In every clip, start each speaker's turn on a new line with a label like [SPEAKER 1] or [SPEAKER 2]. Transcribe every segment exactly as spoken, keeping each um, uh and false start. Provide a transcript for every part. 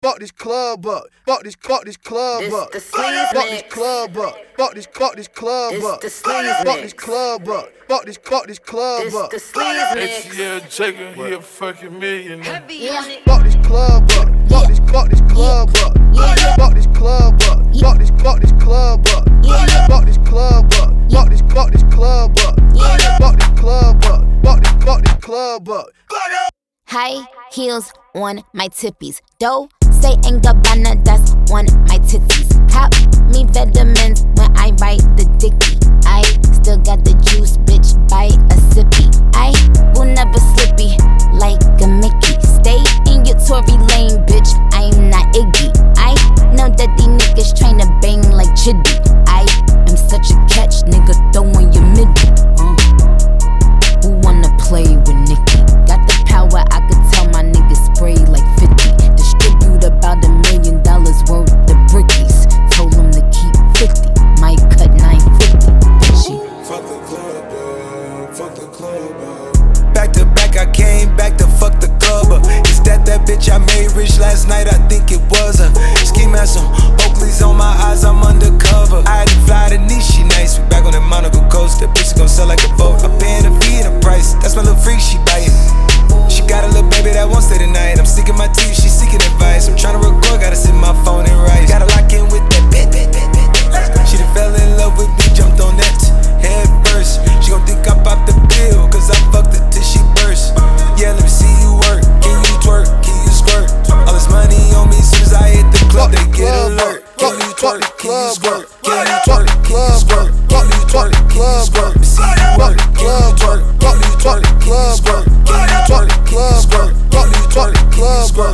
[SPEAKER 1] fuck this club up, fuck this, fuck this club
[SPEAKER 2] This
[SPEAKER 1] up,
[SPEAKER 2] the
[SPEAKER 1] fuck
[SPEAKER 2] sleaze
[SPEAKER 1] this
[SPEAKER 2] mix.
[SPEAKER 1] club up, fuck this, fuck this club
[SPEAKER 2] This
[SPEAKER 1] up,
[SPEAKER 2] the sleaze
[SPEAKER 1] fuck this
[SPEAKER 2] mix.
[SPEAKER 1] club up, fuck this, fuck this club
[SPEAKER 2] This
[SPEAKER 1] up,
[SPEAKER 2] the sleaze mix.
[SPEAKER 3] Yeah, Jacob, he a fucking millionaire.
[SPEAKER 2] Heavy on it.
[SPEAKER 1] fuck this club up, fuck this, fuck this club up, fuck this club up, fuck this, fuck this club up, fuck this club up, fuck this, fuck this club up, fuck this club up, fuck this, fuck this club up.
[SPEAKER 4] High heels on my tippies. Dough, say ain't Gabbana, that's on my titties. Cop me vitamins when I write the dicky. I still got the juice, bitch, by a sippy. I will never slippy like a Mickey. Stay in your Tory lane, bitch, I'm not Iggy. I know that these niggas tryna bang like Chiddy. I am such a catch, nigga, throwing your midi. Uh. Who wanna play with Nicki? Got the power, I could tell my niggas spray like fifty. Distribute about a million dollars worth of brickies. Told them to keep fifty, might cut nine fifty.
[SPEAKER 5] Fuck the club up, fuck the club up. Back to back, I came back to fuck the club up. Is that that bitch I made rich last night? I think it was a ski mask on Oakley's on my eyes, I'm undercover. I had to fly to Nice, she nice. We back on that Monaco coast, that bitch gon' sell like a boat. I'm paying a fee and a price, that's my little freak, she biting. She got a little baby that won't stay the night. I'm sticking my teeth, she seeking advice. I'm tryna record, gotta sit my phone and write. Gotta lock in with that bit, bit, bit, bit. She done fell in love with me, jumped on that head first. She gon' think I popped the pill, cause I fucked her till she burst. Yeah, let me see you work. Can you twerk? Can you squirt? All this money on me, soon as I hit the club, they get alert. Can you twerk? Can you squirt? Can you twerk? Can you squirt? Can you twerk? Can you squirt? See you work. Can you twerk? Can you twerk? Can you squirt? Can you twerk? Can you squirt? Can you twerk? Can you squirt?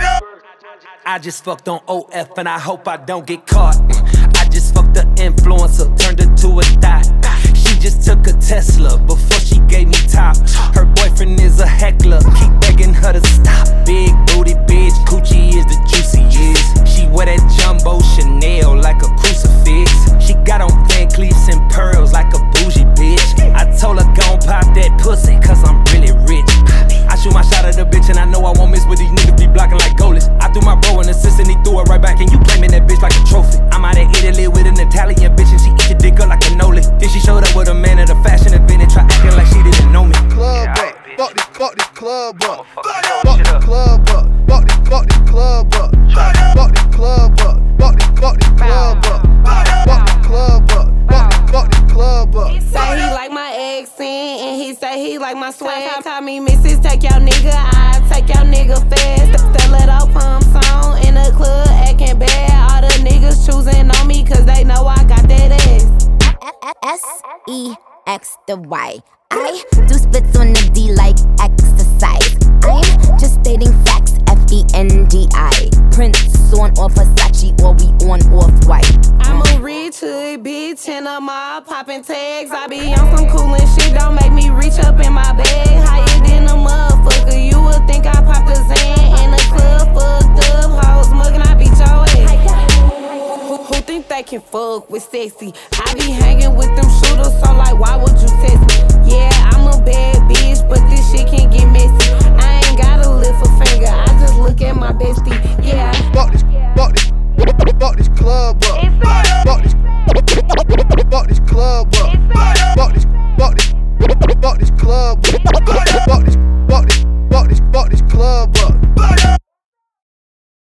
[SPEAKER 6] I just fucked on O F and I hope I don't get caught. I just fucked the influencer, turned her to a thot. She just took a Tesla before she gave me top. Her boyfriend is a heckler, keep begging her to stop. Big booty bitch, coochie is the juiciest. She wear that jumbo Chanel like a crucifix. She got on Van Cleefs and pearls like a bougie bitch. I told her gon' pop that pussy cause I'm really rich. I shoot my shot at the bitch and I know I won't miss, but these niggas be blocking like goalies. I threw my bro an assist and he threw it right back, and you claiming that bitch like a trophy. I'm out of Italy with an Italian bitch and she eat your dick up like a cannoli. Then she showed up with a man at a fashion event and try acting like she didn't know me.
[SPEAKER 1] Club up, fuck this, fuck this club up, fuck this club up, fuck this, fuck this club up, fuck this club up, fuck this, fuck this club up, fuck this club up, fuck this, fuck this club up.
[SPEAKER 7] Say he like my accent and he say he like my swag. Tell me, missus, take your nigga, I take your nigga fast. Still it up pump song in the club, acting bad. All the niggas choosing on me cause they know I got that ass.
[SPEAKER 4] S E X the Y. I do splits on the D like exercise. I'm just stating facts, F E N D I. Prince on or Versace or we on off-white.
[SPEAKER 7] I'm a rich hood bitch and I'm all popping tags. I be on some cool and shit, don't make me reach up in my bag. Higher than a motherfucker, you would think I popped a Zan. In the club fucked up, hoes muggin', I beat your ass. Who, who think they can fuck with sexy? I be hanging with them shooters, so like why would you test me? Yeah, I'm a bad bitch, but this shit can get messy. I ain't gotta lift a finger, I just look at my bestie.